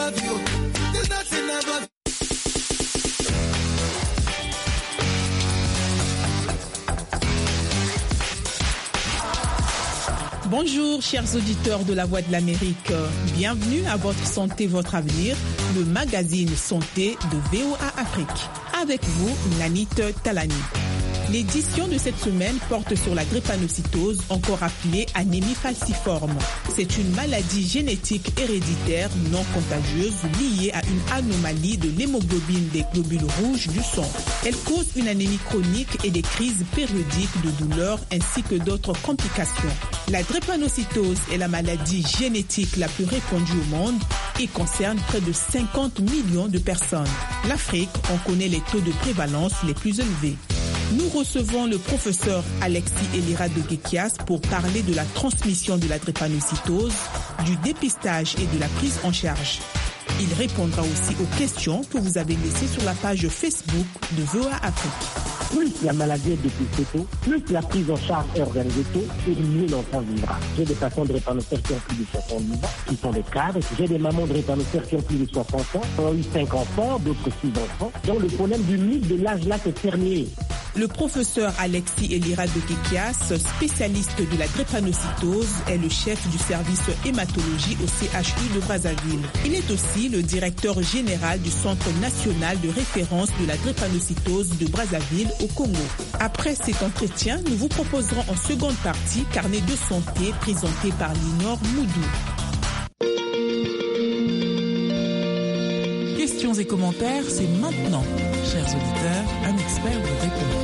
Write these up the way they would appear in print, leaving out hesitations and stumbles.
Bonjour chers auditeurs de La Voix de l'Amérique, bienvenue à Votre Santé, Votre Avenir, le magazine Santé de VOA Afrique. Avec vous, Nanit Talani. L'édition de cette semaine porte sur la drépanocytose, encore appelée anémie falciforme. C'est une maladie génétique héréditaire non contagieuse liée à une anomalie de l'hémoglobine des globules rouges du sang. Elle cause une anémie chronique et des crises périodiques de douleur ainsi que d'autres complications. La drépanocytose est la maladie génétique la plus répandue au monde et concerne près de 50 millions de personnes. L'Afrique en connaît les taux de prévalence les plus élevés. Nous recevons le professeur Alexis Elira de Gekias pour parler de la transmission de la drépanocytose, du dépistage et de la prise en charge. Il répondra aussi aux questions que vous avez laissées sur la page Facebook de VOA Afrique. Plus la maladie est dépistée tôt, plus la prise en charge est organisée tôt, et mieux l'enfant vivra. J'ai des patients de drépanocytaires qui ont plus de 70 ans, qui sont des cadres. J'ai des mamans de drépanocytaires qui ont plus de 60 ans, qui ont eu 5 enfants, d'autres 6 enfants. Donc le problème du mythe de l'âge là, c'est terminé. Le professeur Alexis Elira de Gekias, spécialiste de la drépanocytose, est le chef du service hématologie au CHU de Brazzaville. Il est aussi le directeur général du Centre national de référence de la drépanocytose de Brazzaville au Congo. Après cet entretien, nous vous proposerons en seconde partie Carnet de santé présenté par Linor Moudou. Questions et commentaires, c'est maintenant. Chers auditeurs, un expert vous répond.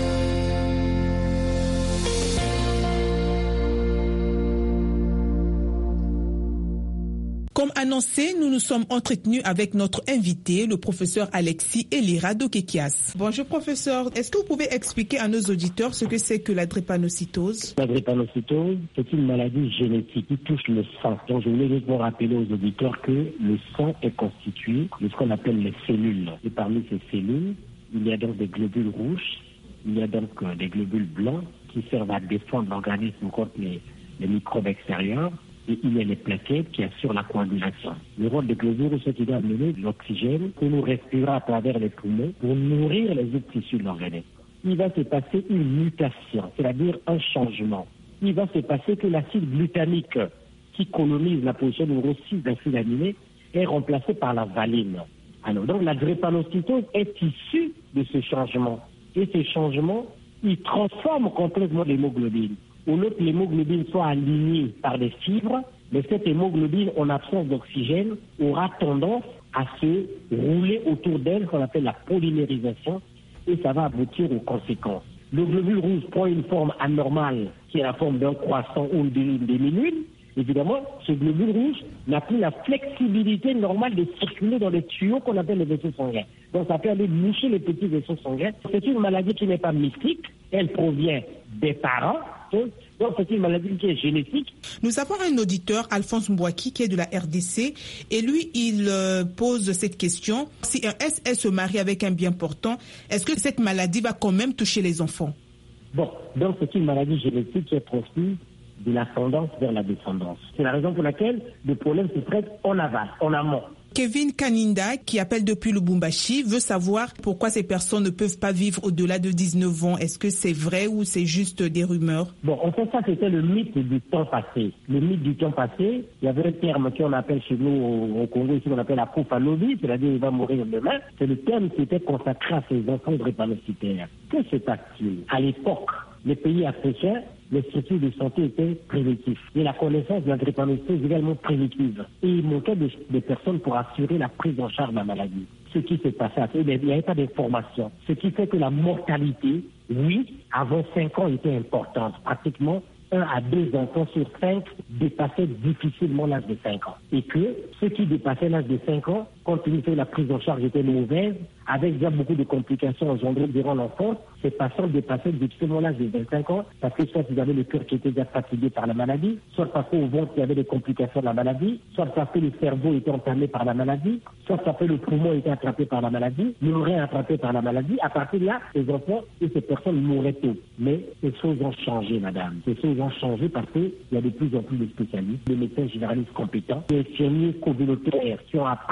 Comme annoncé, nous nous sommes entretenus avec notre invité, le professeur Alexis Elira de Gekias. Bonjour professeur, est-ce que vous pouvez expliquer à nos auditeurs ce que c'est que la drépanocytose? La drépanocytose, c'est une maladie génétique qui touche le sang. Donc je voulais juste vous rappeler aux auditeurs que le sang est constitué de ce qu'on appelle les cellules. Et parmi ces cellules, il y a donc des globules rouges, il y a donc des globules blancs qui servent à défendre l'organisme contre les microbes extérieurs. Et il y a les plaquettes qui assurent la coagulation. Le rôle des globules, c'est qu'il doit amener de l'oxygène que nous respirons à travers les poumons pour nourrir les autres tissus de l'organisme. Il va se passer une mutation, c'est-à-dire un changement. Il va se passer que l'acide glutamique qui colonise la position numéro 6 d'acide aminé est remplacé par la valine. Alors, donc la drépanocytose est issue de ce changement. Et ce changement, il transforme complètement l'hémoglobine. Au lieu que l'hémoglobine soit alignée par des fibres, mais cette hémoglobine, en absence d'oxygène, aura tendance à se rouler autour d'elle, qu'on appelle la polymérisation, et ça va aboutir aux conséquences. Le globule rouge prend une forme anormale, qui est la forme d'un croissant ou d'une demi-lune. Évidemment, ce globule rouge n'a plus la flexibilité normale de circuler dans les tuyaux qu'on appelle les vaisseaux sanguins. Donc ça peut aller boucher les petits vaisseaux sanguins. C'est une maladie qui n'est pas mystique, elle provient des parents. Donc c'est une maladie qui est génétique. Nous avons un auditeur, Alphonse Mbouaki, qui est de la RDC, et lui, il pose cette question. Si un SS se marie avec un bien portant, est-ce que cette maladie va quand même toucher les enfants? Bon, donc c'est une maladie génétique qui est transmise de l'ascendance vers la descendance. C'est la raison pour laquelle le problème se traite en aval, en amont. Kevin Kaninda, qui appelle depuis Lubumbashi, veut savoir pourquoi ces personnes ne peuvent pas vivre au-delà de 19 ans. Est-ce que c'est vrai ou c'est juste des rumeurs? Bon, en fait, ça, c'était le mythe du temps passé. Le mythe du temps passé, il y avait un terme qu'on appelle chez nous au Congo, ici, qu'on appelle la prophalogie, c'est-à-dire il va mourir demain. C'est le terme qui était consacré à ces enfants drépanocytaires. Que se passe-t-il? À l'époque, les pays africains, les structures de santé étaient primitives. Et la connaissance de la drépanocytose est également primitive. Et il manquait des personnes pour assurer la prise en charge de la maladie. Ce qui s'est passé, il n'y avait pas d'information. Ce qui fait que la mortalité, oui, avant 5 ans, était importante. Pratiquement 1 à 2 enfants sur 5 dépassaient difficilement l'âge de 5 ans. Et que ceux qui dépassaient l'âge de 5 ans, compte tenu que la prise en charge était mauvaise, avec déjà beaucoup de complications engendrées durant l'enfance, ces patients dépassaient difficilement l'âge de 25 ans parce que soit ils avaient le cœur qui était déjà fatigué par la maladie, soit parce qu'au ventre il y avait des complications de la maladie, soit parce que le cerveau était entamé par la maladie, soit parce que le poumon était attrapé par la maladie, l'oreille attrapé par la maladie. À partir de là, ces enfants et ces personnes mouraient tôt. Mais ces choses ont changé, madame. Ces choses ont changé parce qu'il y a de plus en plus de spécialistes, des médecins généralistes compétents, des infirmiers communautaires qui ont appris des infirmiers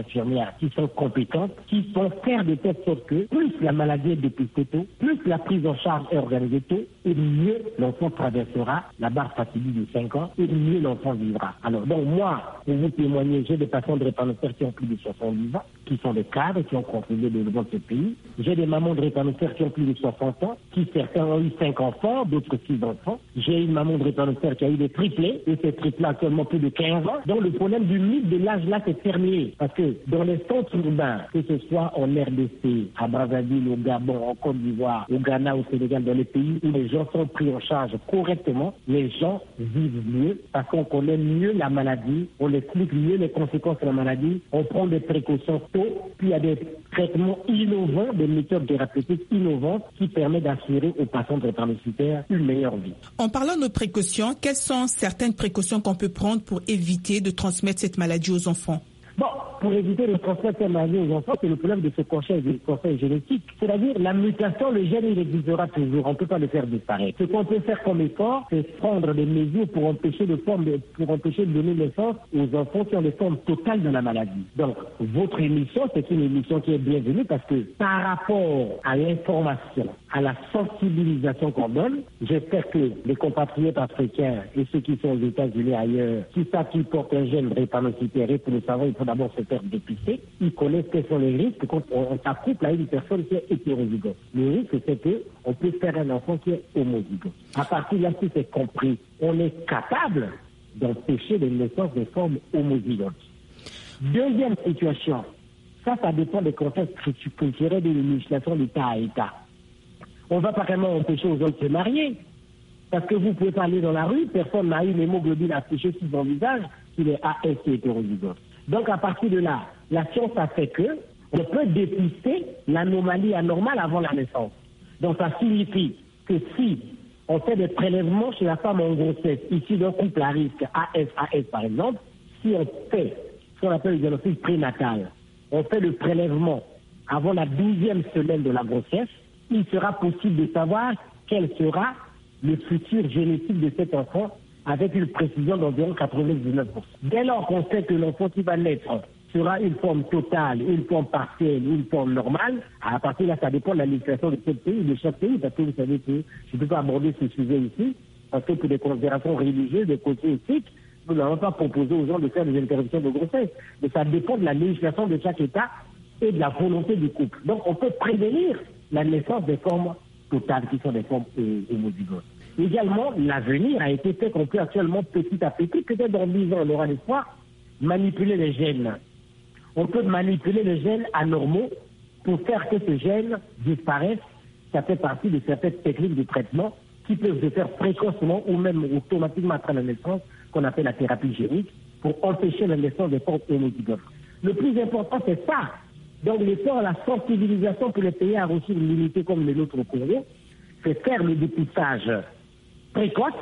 infirmières qui sont compétentes, qui vont faire de telle sorte que plus la maladie est dépistée tôt, plus la prise en charge est organisée tôt, et mieux l'enfant traversera la barre fatidique de 5 ans, et mieux l'enfant vivra. Alors, donc moi, pour vous témoigner, j'ai des patients drépanocytaires qui ont plus de 70 ans, qui sont des cadres, qui ont contribué au développement de ce pays. J'ai des mamans drépanocytaires qui ont plus de 60 ans, qui certains ont eu 5 enfants, d'autres 6 enfants. J'ai une maman drépanocytaire qui a eu des triplés, et ces triplés actuellement plus de 15 ans. Donc le problème du mythe de l'âge là, c'est terminé. Parce que dans les centres urbains, que ce soit en RDC, à Brazzaville, au Gabon, en Côte d'Ivoire, au Ghana, au Sénégal, dans les pays où les gens sont pris en charge correctement, les gens vivent mieux parce qu'on connaît mieux la maladie, on explique mieux les conséquences de la maladie, on prend des précautions tôt, puis il y a des traitements innovants, des méthodes thérapeutiques innovantes qui permettent d'assurer aux patients drépanocytaires une meilleure vie. En parlant de précautions, quelles sont certaines précautions qu'on peut prendre pour éviter de transmettre cette maladie aux enfants? Bon, pour éviter de transmettre cette maladie aux enfants, c'est le problème de ce conseil génétique. C'est-à-dire, la mutation, le gène, il existera toujours. On ne peut pas le faire disparaître. Ce qu'on peut faire comme effort, c'est prendre des mesures pour empêcher de donner naissance aux enfants qui ont des formes totales de la maladie. Donc, votre émission, c'est une émission qui est bienvenue parce que par rapport à l'information, à la sensibilisation qu'on donne, j'espère que les compatriotes africains et ceux qui sont aux États-Unis ailleurs, qui savent qu'ils portent un gène drépanocytaire, et pour le savoir, il faut d'abord se faire dépister. Ils connaissent quels sont les risques quand on s'accouple à une personne qui est hétérozygote. Le risque, c'est qu'on peut faire un enfant qui est homozygote. À partir de là, si c'est compris, on est capable d'empêcher les naissances des formes homozygotes. Deuxième situation, ça dépend des contextes culturels de législation d'État à État. On va pas vraiment empêcher aux hommes de se marier. Parce que vous pouvez pas aller dans la rue, personne n'a eu l'hémoglobine affichée sur son visage, qu'il est AS et hétérozygote. Donc à partir de là, la science a fait que on peut dépister l'anomalie anormale avant la naissance. Donc ça signifie que si on fait des prélèvements chez la femme en grossesse, ici d'un couple à risque AS par exemple, si on fait ce qu'on appelle le diagnostic prénatal, on fait le prélèvement avant la 12e semaine de la grossesse, il sera possible de savoir quel sera le futur génétique de cet enfant avec une précision d'environ 99%. Dès lors qu'on sait que l'enfant qui va naître sera une forme totale, une forme partielle, une forme normale, à partir de là, ça dépend de la législation de chaque pays, parce que vous savez que je ne peux pas aborder ce sujet ici, parce que pour des considérations religieuses, des côtés éthiques, nous n'allons pas proposer aux gens de faire des interruptions de grossesse. Mais ça dépend de la législation de chaque État et de la volonté du couple. Donc on peut prévenir la naissance des formes totales qui sont des formes homozygotes. Également, l'avenir a été fait qu'on peut actuellement petit à petit, peut-être dans 10 ans, on aura l'espoir, manipuler les gènes. On peut manipuler les gènes anormaux pour faire que ces gènes disparaissent. Ça fait partie de certaines techniques de traitement qui peuvent se faire précocement ou même automatiquement après la naissance, qu'on appelle la thérapie génique, pour empêcher la naissance des formes homozygotes. Le plus important, c'est ça. Donc l'effort à la sensibilisation que les pays a reçu une limité comme les autres au Congo, c'est faire le dépistage précoce.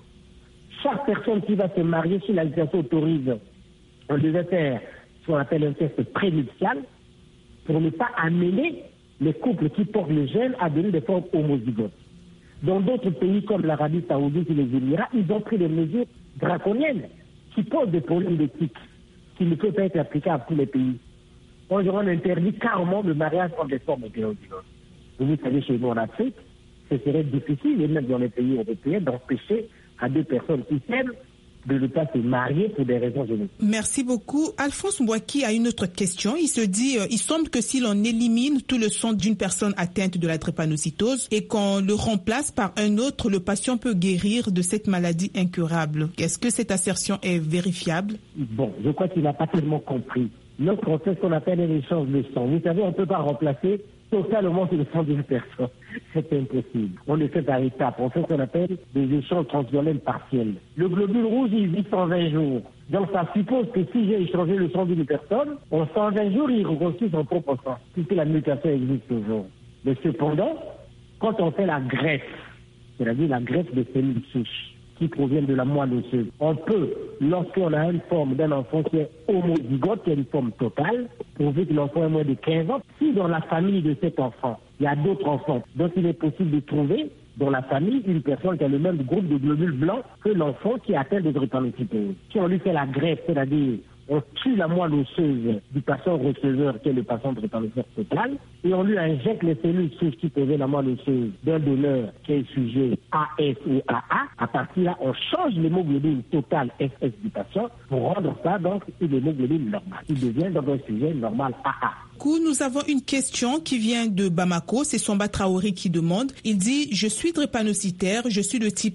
Chaque personne qui va se marier, si la législation autorise, on devait faire ce qu'on appelle un test prénuptial pour ne pas amener les couples qui portent le gène à donner des formes homozygotes. Dans d'autres pays comme l'Arabie Saoudite et les Émirats, ils ont pris des mesures draconiennes qui posent des problèmes d'éthique qui ne peuvent pas être appliqués à tous les pays. On interdit carrément le mariage entre des formes hétérozygotes. Vous savez, chez nous en Afrique, ce serait difficile, et même dans les pays européens, d'empêcher à deux personnes qui s'aiment de ne pas se marier pour des raisons génétiques. Merci beaucoup. Alphonse Mbouaki a une autre question. Il se dit, il semble que si l'on élimine tout le sang d'une personne atteinte de la drépanocytose et qu'on le remplace par un autre, le patient peut guérir de cette maladie incurable. Est-ce que cette assertion est vérifiable? Bon, je crois qu'il n'a pas tellement compris. Notre on fait ce qu'on appelle un échange de sang. Vous savez, on ne peut pas remplacer totalement le sang d'une personne. C'est impossible. On le fait par étapes. On fait ce qu'on appelle des échanges transitionnels partiels. Le globule rouge, il vit 120 jours. Donc ça suppose que si j'ai échangé le sang d'une personne, en 120 jours, il reconstruit son propre sang, puisque la mutation existe toujours. Mais cependant, quand on fait la greffe, c'est-à-dire la greffe de cellules souches, qui proviennent de la moelle osseuse. On peut, lorsqu'on a une forme d'un enfant qui est homozygote, qui est une forme totale, prouver que l'enfant est moins de 15 ans, si dans la famille de cet enfant, il y a d'autres enfants, donc il est possible de trouver dans la famille une personne qui a le même groupe de globules blancs que l'enfant qui est atteint de drépanocytose. Si on lui fait la greffe, c'est-à-dire on tue la moelle osseuse du patient receveur, qui est le patient drépanocytaire total, et on lui injecte les cellules substituées la moelle osseuse d'un donneur qui est sujet AS ou AA. À partir de là, on change l'hémoglobine totale SS du patient pour rendre ça donc une hémoglobine normale. Il devient donc un sujet normal AA. Nous avons une question qui vient de Bamako, c'est Somba Traoré qui demande. Il dit « Je suis drépanocytaire, je suis de type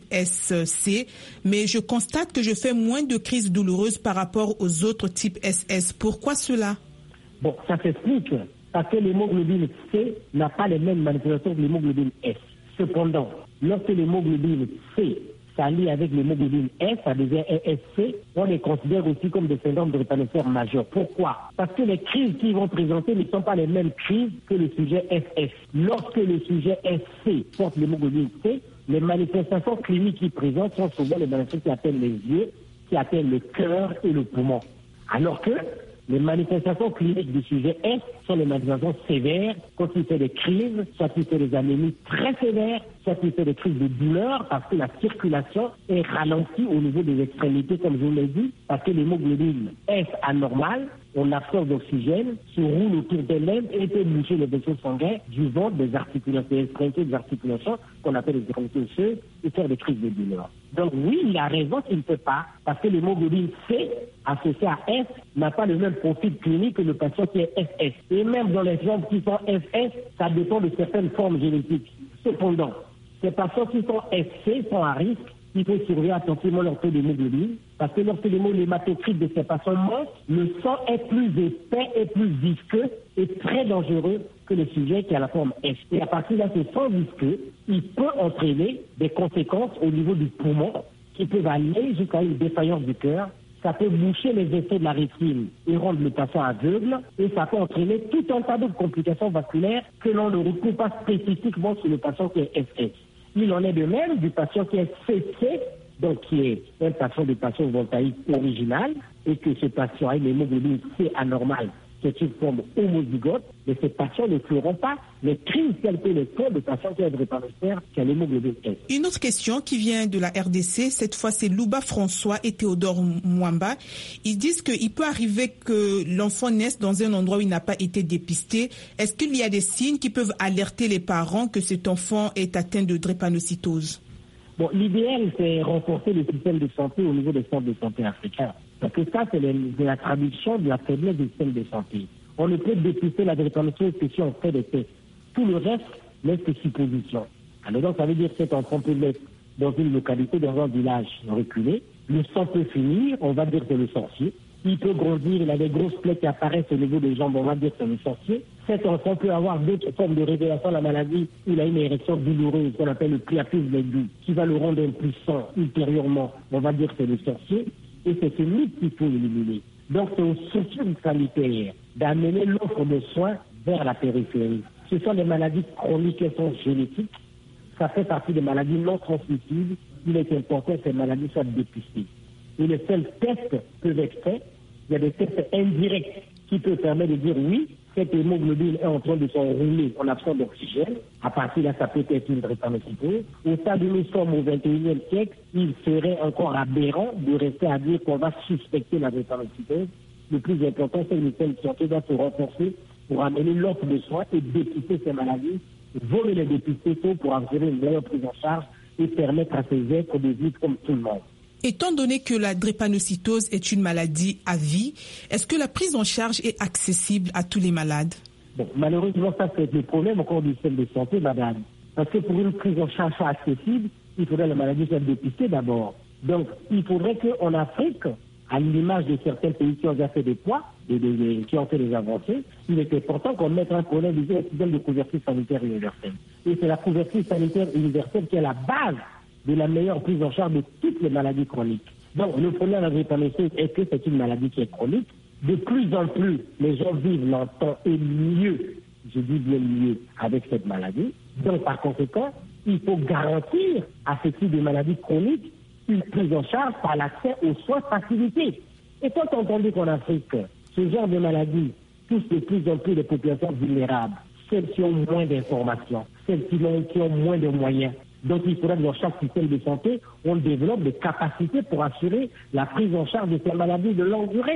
SC, mais je constate que je fais moins de crises douloureuses par rapport aux autres types SS. Pourquoi cela ?» Bon, ça s'explique parce que l'hémoglobine C n'a pas les mêmes manifestations que l'hémoglobine S. Cependant, lorsque l'hémoglobine C s'allie avec l'hémoglobine S, ça devient ESC, on les considère aussi comme des syndromes de drépanocytaire majeur. Pourquoi? Parce que les crises qu'ils vont présenter ne sont pas les mêmes crises que le sujet SS. Lorsque le sujet SC porte l'hémoglobine C, les manifestations cliniques qu'il présente sont souvent les manifestations qui atteignent les yeux, qui atteignent le cœur et le poumon. Alors que les manifestations cliniques du sujet S sont les manifestations sévères, quand il fait des crises, soit il fait des anémies très sévères, soit il fait des crises de douleur parce que la circulation est ralentie au niveau des extrémités, comme je vous l'ai dit, parce que l'hémoglobine S anormale, on absorbe d'oxygène, se roule autour d'elle-même et peut boucher les vaisseaux sanguins du ventre, des articulations, des extrémités des articulations qu'on appelle les extrémités osseuses et faire des crises de douleur. Donc oui, il a raison qu'il ne peut pas, parce que l'hémoglobine C associé à S n'a pas le même profil clinique que le patient qui est SS. Et même dans les gens qui sont SS, ça dépend de certaines formes génétiques. Cependant, ces patients qui sont SC sont à risque. Il faut surveiller attentivement leur taux d'hémoglobine, parce que lorsque l'hématocrite de ces patients monte, le sang est plus épais et plus visqueux et très dangereux que le sujet qui a la forme S. Et à partir de là, ce sang visqueux, il peut entraîner des conséquences au niveau du poumon qui peuvent aller jusqu'à une défaillance du cœur. Ça peut boucher les effets de la rétine et rendre le patient aveugle, et ça peut entraîner tout un tas de complications vasculaires que l'on ne retrouve pas spécifiquement sur le patient qui est SS. Il en est de même du patient qui est CC, donc qui est un patient de patient voltaïque original, et que ce patient a une hémoglobine C anormale, c'est une forme homozygote, mais ces patients ne feront pas les crises telles que les cas de patients qui ont drépanocytaire qui a l'hémoglobine S. Une autre question qui vient de la RDC, cette fois c'est Louba François et Théodore Mwamba. Ils disent qu'il peut arriver que l'enfant naisse dans un endroit où il n'a pas été dépisté. Est-ce qu'il y a des signes qui peuvent alerter les parents que cet enfant est atteint de drépanocytose? Bon, l'idéal, c'est renforcer le système de santé au niveau des centres de santé africains. Parce que ça, c'est la traduction de la faiblesse du système de santé. On ne peut dépister la drépanocytose que si on fait des tests. Tout le reste laisse que supposition. Alors donc, ça veut dire que cet enfant peut naître dans une localité, dans un village reculé. Le sang peut finir, on va dire que c'est le sorcier. Il peut grandir, il a des grosses plaies qui apparaissent au niveau des jambes, on va dire que c'est le sorcier. Cet enfant peut avoir d'autres formes de révélation de la maladie. Il a une érection douloureuse qu'on appelle le priapisme aigu, qui va le rendre impuissant ultérieurement. On va dire que c'est le sorcier. Et c'est ce mythe qu'il faut éliminer. Donc c'est aux structures sanitaires d'amener l'offre de soins vers la périphérie. Ce sont des maladies chroniques qui sont génétiques. Ça fait partie des maladies non transmissibles. Il est important que ces maladies soient dépistées. Et les seuls tests peuvent être faits. Il y a des tests indirects qui peuvent permettre de dire oui, cette hémoglobine est en train de s'enrouler en absence d'oxygène. À partir de là, ça peut être une drépanocytose. Au stade où nous sommes au XXIe siècle, il serait encore aberrant de rester à dire qu'on va suspecter la drépanocytose. Le plus important, c'est que le système de santé doit se renforcer pour amener l'offre de soins et dépister ces maladies, voler les dépister tôt pour assurer une meilleure prise en charge et permettre à ces êtres de vivre comme tout le monde. Étant donné que la drépanocytose est une maladie à vie, est-ce que la prise en charge est accessible à tous les malades? Bon, malheureusement, ça c'est le problème encore du système de santé, madame. Parce que pour une prise en charge accessible, il faudrait que la maladie soit dépistée d'abord. Donc, il faudrait qu'en Afrique, à l'image de certains pays qui ont déjà fait des poids, qui ont fait des avancées, il est important qu'on mette un problème du système de couverture sanitaire universelle. Et c'est la couverture sanitaire universelle qui est la base de la meilleure prise en charge de toutes les maladies chroniques. Donc, le problème de la drépanocytose est que c'est une maladie qui est chronique. De plus en plus, les gens vivent longtemps et mieux, je dis bien mieux, avec cette maladie. Donc, par conséquent, il faut garantir à ce type de maladie chronique une prise en charge par l'accès aux soins facilités. Et quand on entend qu'en Afrique, ce genre de maladie touche de plus en plus les populations vulnérables, celles qui ont moins d'informations, celles qui ont moins de moyens. Donc, il faudrait que dans chaque système de santé, on développe des capacités pour assurer la prise en charge de ces maladies de longue durée.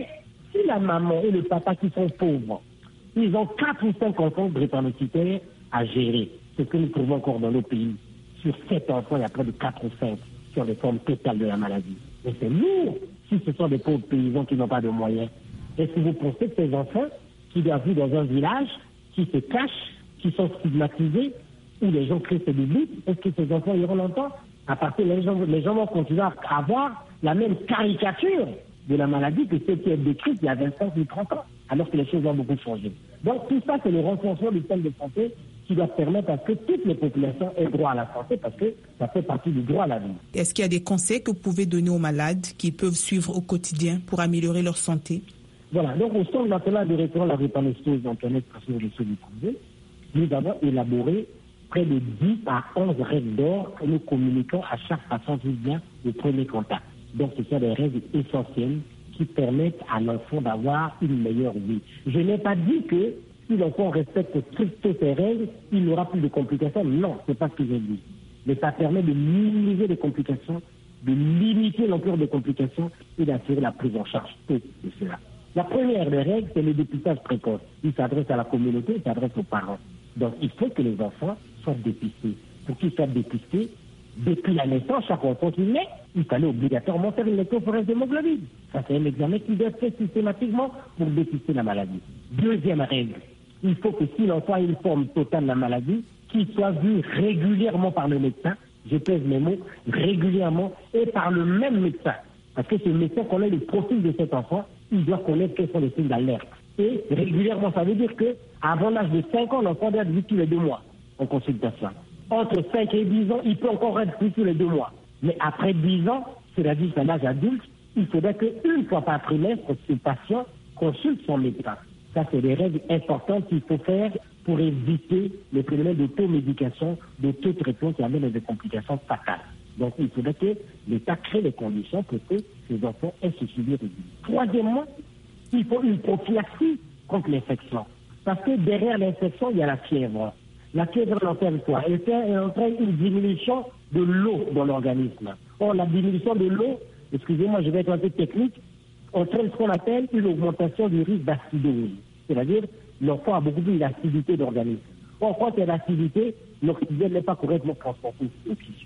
Si la maman et le papa qui sont pauvres, ils ont 4 ou 5 enfants drépanocytaires à gérer. C'est ce que nous trouvons encore dans nos pays. Sur 7 enfants, il y a près de 4 ou 5 sur les formes totales de la maladie. Et c'est lourd si ce sont des pauvres paysans qui n'ont pas de moyens. Est-ce que vous pensez que ces enfants qui doivent vivre dans un village, qui se cachent, qui sont stigmatisés, où les gens crient ces doutes, est-ce que ces enfants iront longtemps? À partir les gens vont continuer à avoir la même caricature de la maladie que celle qui est décrite il y a 25 ou 30 ans, alors que les choses ont beaucoup changé. Donc tout ça, c'est le renforcement du système de santé qui doit permettre à ce que toutes les populations aient droit à la santé, parce que ça fait partie du droit à la vie. Est-ce qu'il y a des conseils que vous pouvez donner aux malades qui peuvent suivre au quotidien pour améliorer leur santé? Voilà, donc au Centre national de référence à la drépanocytose d'Antoinette Passot-Risseau-Ducreuset, nous avons élaboré près de 10 à 11 règles d'or que nous communiquons à chaque patient qui vient au premier contact. Donc ce sont des règles essentielles qui permettent à l'enfant d'avoir une meilleure vie. Je n'ai pas dit que si l'enfant respecte strictement ces règles, il n'aura plus de complications. Non, ce n'est pas ce que j'ai dit. Mais ça permet de minimiser les complications, de limiter l'ampleur des complications et d'assurer la prise en charge de cela. La première des règles, c'est le dépistage précoce. Il s'adresse à la communauté, il s'adresse aux parents. Donc il faut que les enfants soient dépistés. Pour qu'ils soient dépistés, depuis la naissance, chaque enfant qui naît, il fallait obligatoirement faire une électrophorése d'hémoglobine. Ça, c'est un examen qui doit être fait systématiquement pour dépister la maladie. Deuxième règle, il faut que si l'enfant a une forme totale de la maladie, qu'il soit vu régulièrement par le médecin, je pèse mes mots, régulièrement, et par le même médecin. Parce que ce médecin connaît le profil de cet enfant, il doit connaître quels sont les signes d'alerte. Et régulièrement, ça veut dire qu'avant l'âge de 5 ans, l'enfant doit être vu tous les 2 mois en consultation. Entre 5 et 10 ans, il peut encore être vu tous les 2 mois. Mais après 10 ans, c'est-à-dire qu'à l'âge adulte, il faudrait qu'une fois par trimestre, ce patient consulte son médecin. Ça, c'est des règles importantes qu'il faut faire pour éviter les phénomènes d'automédication, d'autotraitement qui amènent à des complications fatales. Donc, il faudrait que l'État crée les conditions pour que ces enfants aient ce suivi régulier. Troisièmement, il faut une prophylaxie contre l'infection. Parce que derrière l'infection, il y a la fièvre. La fièvre, elle entraîne quoi? Elle entraîne une diminution de l'eau dans l'organisme. Or, la diminution de l'eau, excusez-moi, je vais être un peu technique, entraîne ce qu'on appelle une augmentation du risque d'acidose. C'est-à-dire, l'enfant a beaucoup plus d'acidité d'organisme. Or, quand il y a l'acidité, l'oxygène n'est pas correctement transporté au tissu.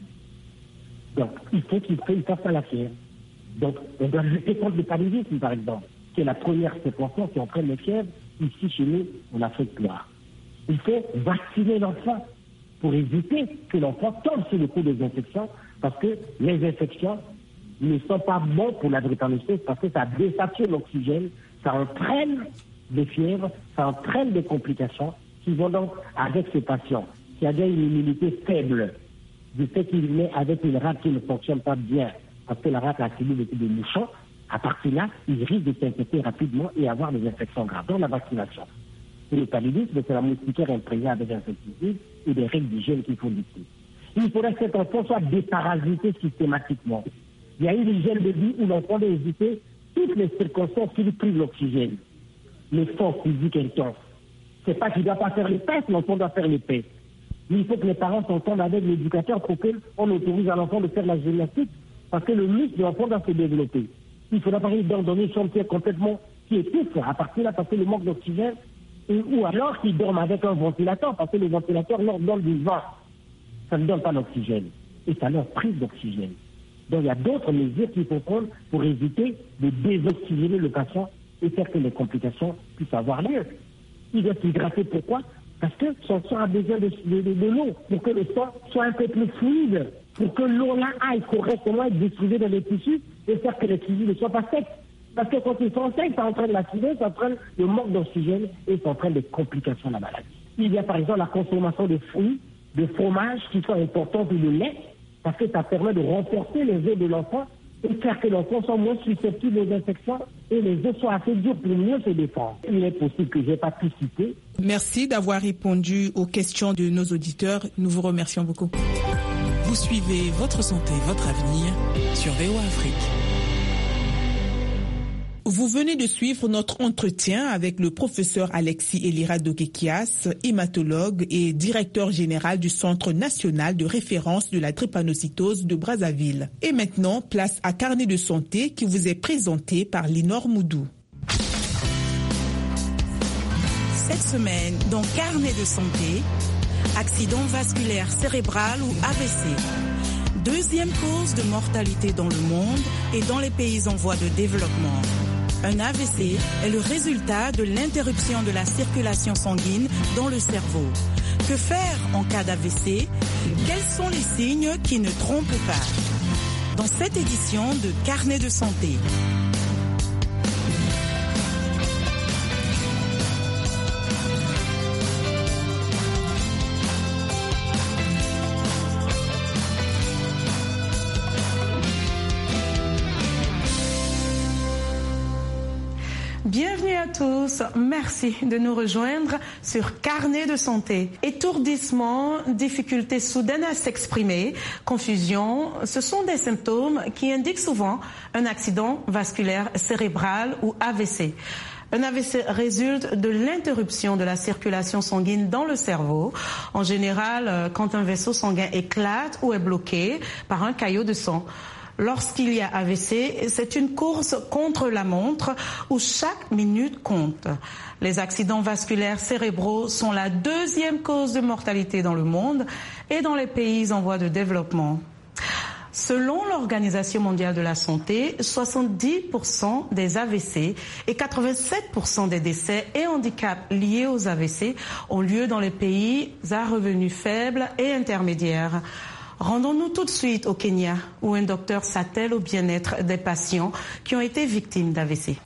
Donc, il faut qu'il fasse à la fièvre. Donc, on doit lutter contre le paludisme, par exemple, qui est la première séquence qui entraîne les fièvres ici chez nous en Afrique noire. Il faut vacciner l'enfant pour éviter que l'enfant tombe sur le coup des infections, parce que les infections ne sont pas bonnes pour la drépanocytose, parce que ça désature l'oxygène, ça entraîne des fièvres, ça entraîne des complications qui vont donc avec ce patient qui a déjà une immunité faible, du fait qu'il naît avec une rate qui ne fonctionne pas bien, parce que la rate a accumulé beaucoup de mouchons, à partir de là, il risque de s'infecter rapidement et avoir des infections graves. Donc la vaccination. Et le paludisme, c'est la moustiquaire imprégnée avec insecticides et des règles d'hygiène qu'il faut dicter. Il faudrait que cet enfant soit déparasité systématiquement. Il y a une hygiène de vie où l'enfant doit éviter toutes les circonstances qui lui privent l'oxygène. L'effort physique intense. C'est pas qu'il ne doit pas faire les tests, l'enfant doit faire les tests. Mais il faut que les parents s'entendent avec l'éducateur pour qu'on autorise à l'enfant de faire la gymnastique, parce que le muscle de l'enfant doit se développer. Il faudra pas lui donner une chambre complètement qui étouffe à partir de là, parce que le manque d'oxygène, ou alors qu'ils dorment avec un ventilateur, parce que le ventilateur leur donne du vent. Ça ne donne pas d'oxygène. Et ça leur prive d'oxygène. Donc il y a d'autres mesures qu'il faut prendre pour éviter de désoxygéner le patient et faire que les complications puissent avoir lieu. Il doit s'hydrater, pourquoi? Parce que son sang a besoin de l'eau, pour que le sang soit un peu plus fluide, pour que l'eau là aille correctement être distribuée dans les tissus et faire que les tissus ne soient pas secs. Parce que quand ils sont secs, ça entraîne l'acidose, ça entraîne le manque d'oxygène et ça entraîne des complications de la maladie. Il y a par exemple la consommation de fruits, de fromages qui sont importants pour le lait, parce que ça permet de renforcer les os de l'enfant et faire que l'enfant soit moins susceptible aux infections et les os soient assez durs pour mieux se défendre. Il est possible que je n'ai pas pu citer. Merci d'avoir répondu aux questions de nos auditeurs. Nous vous remercions beaucoup. Vous suivez Votre Santé, Votre Avenir sur VOA Afrique. Vous venez de suivre notre entretien avec le professeur Alexis Elira Dokekias, hématologue et directeur général du Centre national de référence de la drépanocytose de Brazzaville. Et maintenant, place à Carnet de santé qui vous est présenté par Linor Moudou. Cette semaine, dans Carnet de santé, accident vasculaire cérébral ou AVC. Deuxième cause de mortalité dans le monde et dans les pays en voie de développement. Un AVC est le résultat de l'interruption de la circulation sanguine dans le cerveau. Que faire en cas d'AVC? Quels sont les signes qui ne trompent pas? Dans cette édition de Carnet de santé. Bienvenue à tous, merci de nous rejoindre sur Carnet de santé. Étourdissement, difficulté soudaine à s'exprimer, confusion, ce sont des symptômes qui indiquent souvent un accident vasculaire cérébral ou AVC. Un AVC résulte de l'interruption de la circulation sanguine dans le cerveau. En général, quand un vaisseau sanguin éclate ou est bloqué par un caillot de sang. Lorsqu'il y a AVC, c'est une course contre la montre où chaque minute compte. Les accidents vasculaires cérébraux sont la deuxième cause de mortalité dans le monde et dans les pays en voie de développement. Selon l'Organisation mondiale de la santé, 70% des AVC et 87% des décès et handicaps liés aux AVC ont lieu dans les pays à revenus faibles et intermédiaires. Rendons-nous tout de suite au Kenya, où un docteur s'attelle au bien-être des patients qui ont été victimes d'AVC.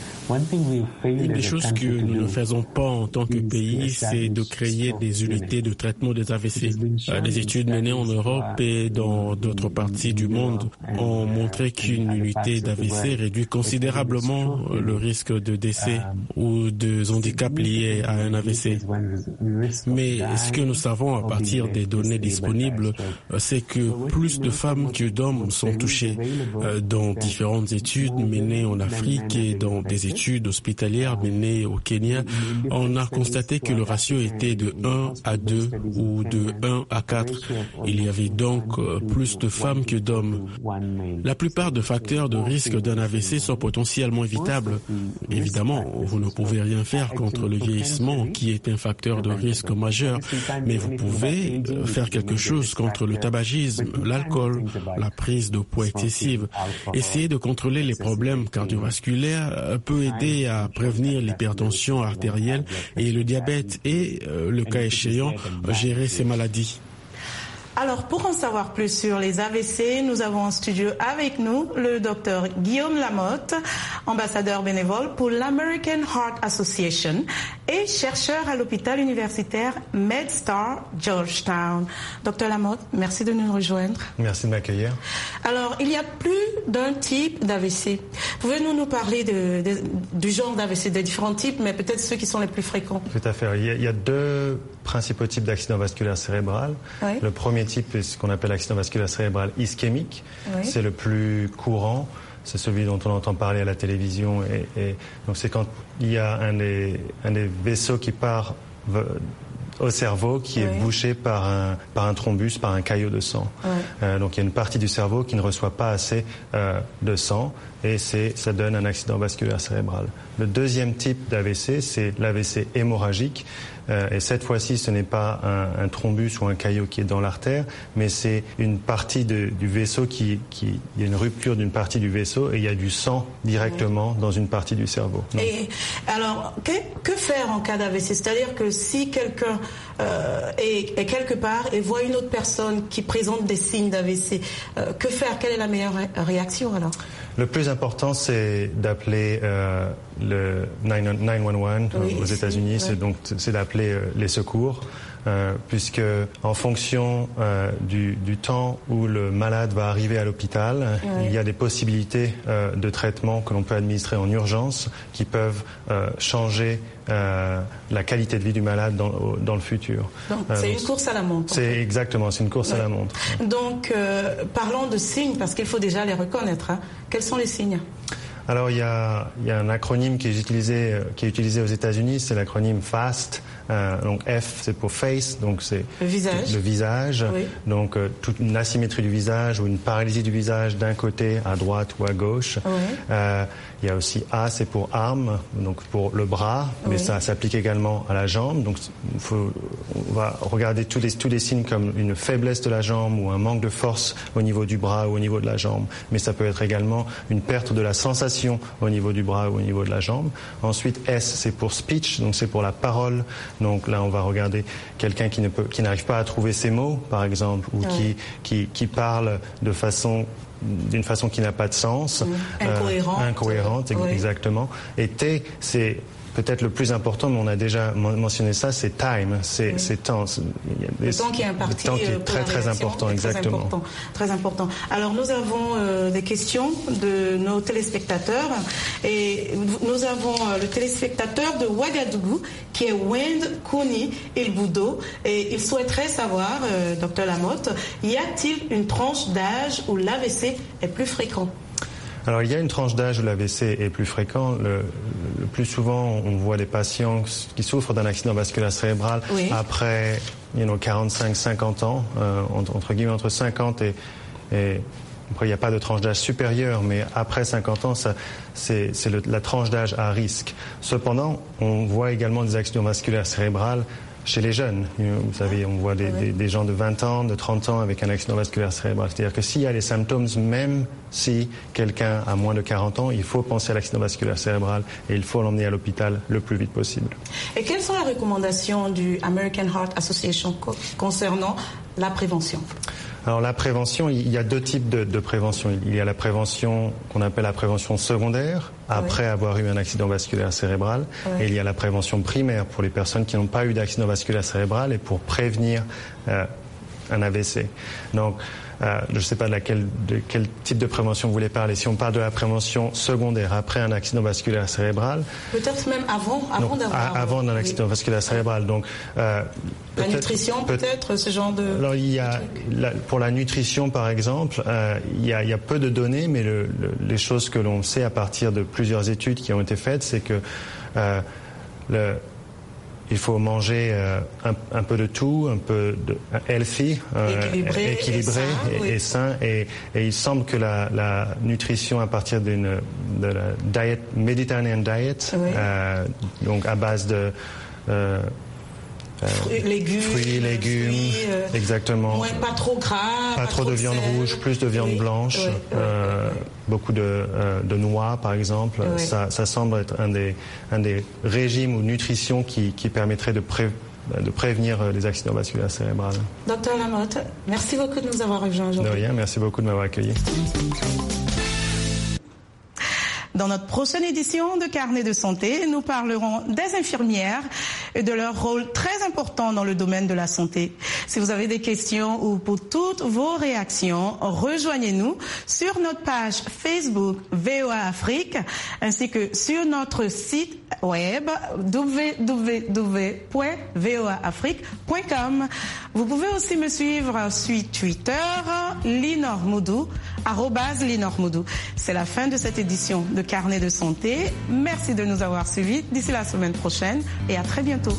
Une des choses que nous ne faisons pas en tant que pays, c'est de créer des unités de traitement des AVC. Des études menées en Europe et dans d'autres parties du monde ont montré qu'une unité d'AVC réduit considérablement le risque de décès ou de handicap liés à un AVC. Mais ce que nous savons à partir des données disponibles, c'est que plus de femmes que d'hommes sont touchées. Dans différentes études menées en Afrique et dans des études hospitalières menées au Kenya, on a constaté que le ratio était de 1 à 2 ou de 1 à 4. Il y avait donc plus de femmes que d'hommes. La plupart des facteurs de risque d'un AVC sont potentiellement évitables. Évidemment, vous ne pouvez rien faire contre le vieillissement qui est un facteur de risque majeur, mais vous pouvez faire quelque chose contre le tabagisme, l'alcool, la prise de poids excessive. Essayer de contrôler les problèmes cardiovasculaires peut aider à prévenir l'hypertension artérielle et le diabète et, le cas échéant, gérer ces maladies. Alors, pour en savoir plus sur les AVC, nous avons en studio avec nous le docteur Guillaume Lamotte, ambassadeur bénévole pour l'American Heart Association et chercheur à l'hôpital universitaire MedStar Georgetown. Docteur Lamotte, merci de nous rejoindre. Merci de m'accueillir. Alors, il y a plus d'un type d'AVC. Pouvez-vous nous parler du genre d'AVC, des différents types, mais peut-être ceux qui sont les plus fréquents? Tout à fait. Il y a deux principaux types d'accidents vasculaires cérébrales. Oui. Le premier type est ce qu'on appelle l'accident vasculaire cérébral ischémique. Oui. C'est le plus courant. C'est celui dont on entend parler à la télévision. Et donc c'est quand il y a un des vaisseaux qui part au cerveau qui est bouché par un thrombus, par un caillot de sang. Ouais. Donc il y a une partie du cerveau qui ne reçoit pas assez de sang et ça donne un accident vasculaire cérébral. Le deuxième type d'AVC, c'est l'AVC hémorragique. Et cette fois-ci, ce n'est pas un thrombus ou un caillot qui est dans l'artère, mais c'est une partie du vaisseau il y a une rupture d'une partie du vaisseau et il y a du sang directement dans une partie du cerveau. Donc. Et alors, que faire en cas d'AVC? C'est-à-dire que si quelqu'un est quelque part et voit une autre personne qui présente des signes d'AVC, que faire? Quelle est la meilleure réaction alors? Le plus important, c'est d'appeler le 911 aux États-Unis. C'est d'appeler les secours, puisque en fonction du temps où le malade va arriver à l'hôpital, il y a des possibilités de traitement que l'on peut administrer en urgence qui peuvent changer la qualité de vie du malade dans le futur. Donc c'est une course à la montre. C'est exactement, c'est une course à la montre. Donc parlons de signes, parce qu'il faut déjà les reconnaître. Quels sont les signes? Alors il y a un acronyme qui est utilisé aux États-Unis, c'est l'acronyme FAST. Donc F c'est pour face, donc c'est le visage. Oui. Donc toute une asymétrie du visage ou une paralysie du visage d'un côté à droite ou à gauche. Oui. Il y a aussi A, c'est pour arme, donc pour le bras, mais ça s'applique également à la jambe. Donc on va regarder tous les signes comme une faiblesse de la jambe ou un manque de force au niveau du bras ou au niveau de la jambe. Mais ça peut être également une perte de la sensation au niveau du bras ou au niveau de la jambe. Ensuite, S, c'est pour speech, donc c'est pour la parole. Donc là, on va regarder quelqu'un qui n'arrive pas à trouver ses mots, par exemple, ou qui parle d'une façon qui n'a pas de sens. Incohérente, exactement. Et T, c'est peut-être le plus important, mais on a déjà mentionné ça, c'est time, c'est temps. Le temps qui est imparti. Le temps qui est très important, exactement. Très important. Alors nous avons des questions de nos téléspectateurs et nous avons le téléspectateur de Ouagadougou qui est Wend Kouni Ilboudo et il souhaiterait savoir, Dr Lamotte, y a-t-il une tranche d'âge où l'AVC est plus fréquent? Alors il y a une tranche d'âge où l'AVC est plus fréquent. Le plus souvent, on voit des patients qui souffrent d'un accident vasculaire cérébral après 45-50 ans, entre guillemets entre 50 et après il n'y a pas de tranche d'âge supérieure, mais après 50 ans, c'est la tranche d'âge à risque. Cependant, on voit également des accidents vasculaires cérébrales chez les jeunes. Vous savez, on voit des gens de 20 ans, de 30 ans avec un accident vasculaire cérébral. C'est-à-dire que s'il y a les symptômes, même si quelqu'un a moins de 40 ans, il faut penser à l'accident vasculaire céébral et il faut l'emmener à l'hôpital le plus vite possible. Et quelles sont les recommandations du American Heart Association concernant la prévention? Alors la prévention, il y a deux types de prévention. Il y a la prévention qu'on appelle la prévention secondaire, après avoir eu un accident vasculaire cérébral. Et il y a la prévention primaire pour les personnes qui n'ont pas eu d'accident vasculaire cérébral et pour prévenir un AVC. Donc, je ne sais pas de quel type de prévention vous voulez parler. Si on parle de la prévention secondaire après un accident vasculaire cérébral... Peut-être même avant un accident vasculaire cérébral. Donc, la nutrition, peut-être, ce genre de... Alors, pour la nutrition, par exemple, il y a peu de données, mais les choses que l'on sait à partir de plusieurs études qui ont été faites, c'est que il faut manger un peu de tout, un peu de healthy, équilibré et sain. Et il semble que la nutrition à partir de la diet, Mediterranean diet, donc à base de fruits, légumes, exactement. Pas trop gras, pas trop de viande rouge, plus de viande blanche, beaucoup de noix par exemple. Ça semble être un des régimes ou nutrition qui permettrait de prévenir les accidents vasculaires cérébrales. Docteur Lamotte, merci beaucoup de nous avoir rejoints aujourd'hui. De rien, merci beaucoup de m'avoir accueilli. Dans notre prochaine édition de Carnet de santé, nous parlerons des infirmières et de leur rôle très important dans le domaine de la santé. Si vous avez des questions ou pour toutes vos réactions, rejoignez-nous sur notre page Facebook VOA Afrique ainsi que sur notre site web www.voaafrique.com. Vous pouvez aussi me suivre sur Twitter, @LinorMoudou. C'est la fin de cette édition de Carnet de santé. Merci de nous avoir suivis. D'ici la semaine prochaine et à très bientôt.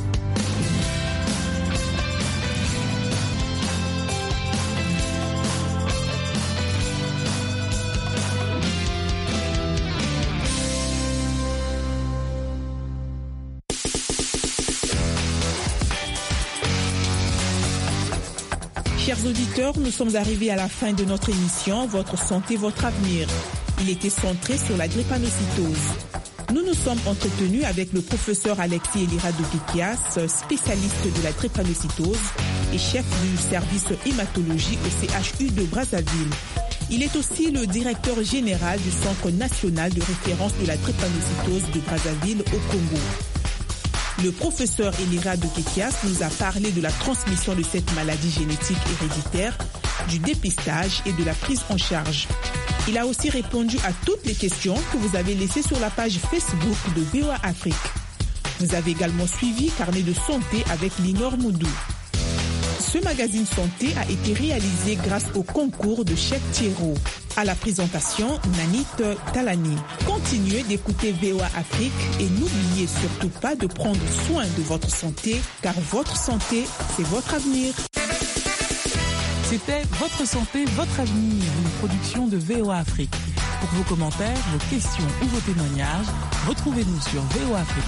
Chers auditeurs, nous sommes arrivés à la fin de notre émission Votre santé, votre avenir. Il était centré sur la drépanocytose. Nous nous sommes entretenus avec le professeur Alexis Elira-Doguikias, spécialiste de la drépanocytose et chef du service hématologie au CHU de Brazzaville. Il est aussi le directeur général du Centre national de référence de la drépanocytose de Brazzaville au Congo. Le professeur Elira-Doguikias nous a parlé de la transmission de cette maladie génétique héréditaire, du dépistage et de la prise en charge. Il a aussi répondu à toutes les questions que vous avez laissées sur la page Facebook de VOA Afrique. Vous avez également suivi Carnet de santé avec Linor Moudou. Ce magazine santé a été réalisé grâce au concours de Cheikh Thierro. À la présentation, Nanit Talani. Continuez d'écouter VOA Afrique et n'oubliez surtout pas de prendre soin de votre santé, car votre santé, c'est votre avenir. C'était Votre santé, votre avenir, une production de VOA Afrique. Pour vos commentaires, vos questions ou vos témoignages, retrouvez-nous sur VOA Afrique